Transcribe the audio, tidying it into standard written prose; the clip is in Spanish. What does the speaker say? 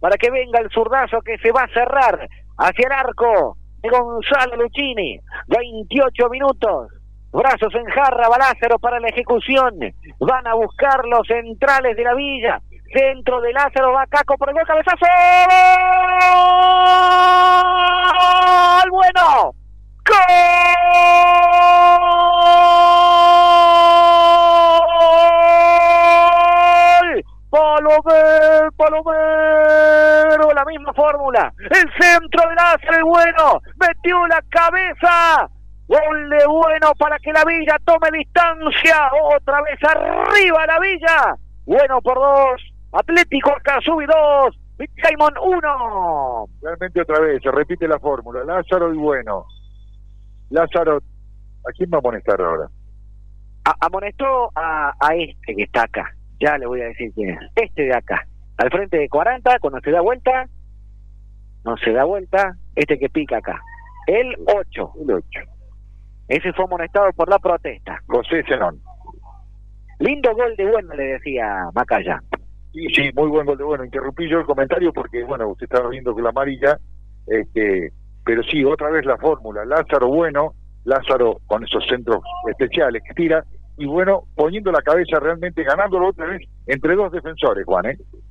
para que venga el zurdazo que se va a cerrar hacia el arco de Gonzalo Luchini. 28 minutos. Brazos en jarra, va Lázaro para la ejecución. Van a buscar los centrales de la Villa. Centro de Lázaro, va Caco por el gol, cabezazo. ¡Gol! Bueno. ¡Gol! Palomero, la misma fórmula. El centro de Lázaro, el Bueno. Metió la cabeza. Gol de Bueno para que la Villa tome distancia. Otra vez arriba la Villa. Bueno por 2. Atlético Casubi 2. Simon 1. Realmente otra vez, se repite la fórmula. Lázaro y Bueno. Lázaro, ¿a quién va a amonestar ahora? Amonestó a este que está acá. Ya le voy a decir quién es. Este de acá. Al frente de 40, cuando se da vuelta. No se da vuelta. Este que pica acá. El 8. El 8. Ese fue amonestado por la protesta. José Zenón. Lindo gol de Bueno, le decía Macaya. Sí, muy buen gol de Bueno. Interrumpí yo el comentario porque, bueno, usted estaba viendo con la amarilla, pero sí, otra vez la fórmula. Lázaro Bueno, Lázaro con esos centros especiales que tira, y Bueno poniendo la cabeza realmente, ganándolo otra vez entre dos defensores, Juan,